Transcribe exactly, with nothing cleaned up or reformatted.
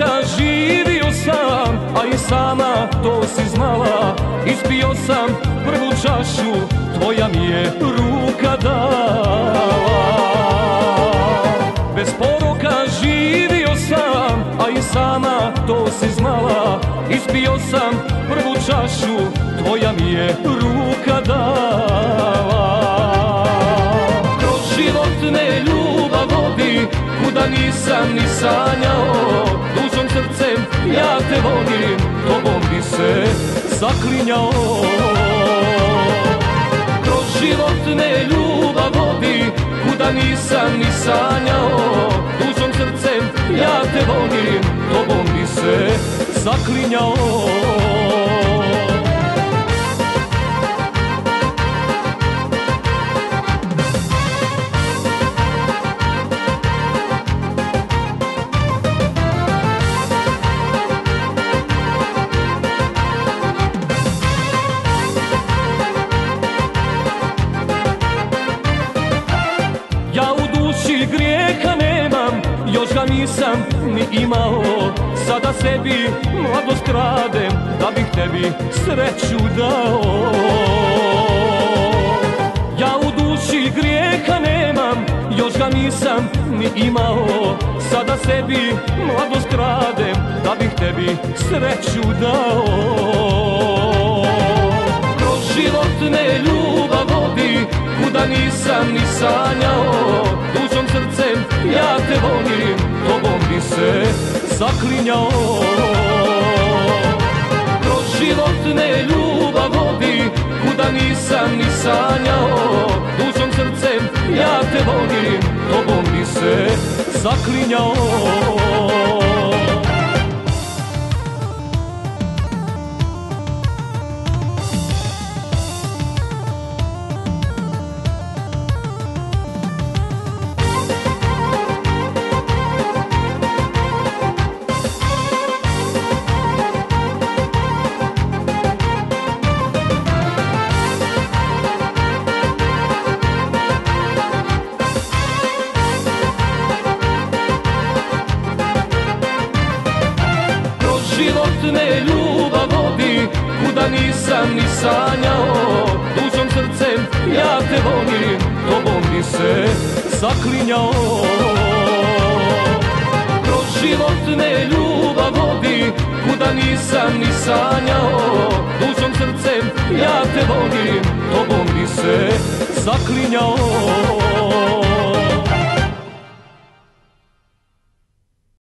poruka živio sam, a i sama to si znala. Ispio sam prvu čašu, tvoja mi je ruka dala. Bez poruka živio sam, a i sama to si znala. Ispio sam prvu čašu, tvoja mi je ruka dala. Kroz životne ljubav vodi, kuda nisam ni sanjao. Dušom srcem ja te volim, tobom bi se zaklinjao. Kroz životne ljubav vodi, kuda nisam ni sanjao. Dušom srcem ja te volim, tobom bi se zaklinjao. Ja u duši grijeha nemam, još ga nisam ni imao. Sada sebi mladost kradem, da bih tebi sreću dao. Ja u duši grijeha nemam, još ga nisam ni imao. Sada sebi mladost kradem, da bih tebi sreću dao. Kroz životne ljubav vodi, kuda nisam ni sanjao. Dušom srcem ja te volim, tobom bi se zaklinjao. Kroz životne ljubav vodi, kuda nisam ni sanjao. Dušom srcem ja te volim, tobom bi se zaklinjao. Životne ljubav vodi, kuda nisam ni sanjao. Dušom srcem ja te volim, tobom bi se zaklinjao. Kroz životne ljubav vodi, kuda nisam ni sanjao. Dušom srcem ja te volim, tobom bi se zaklinjao.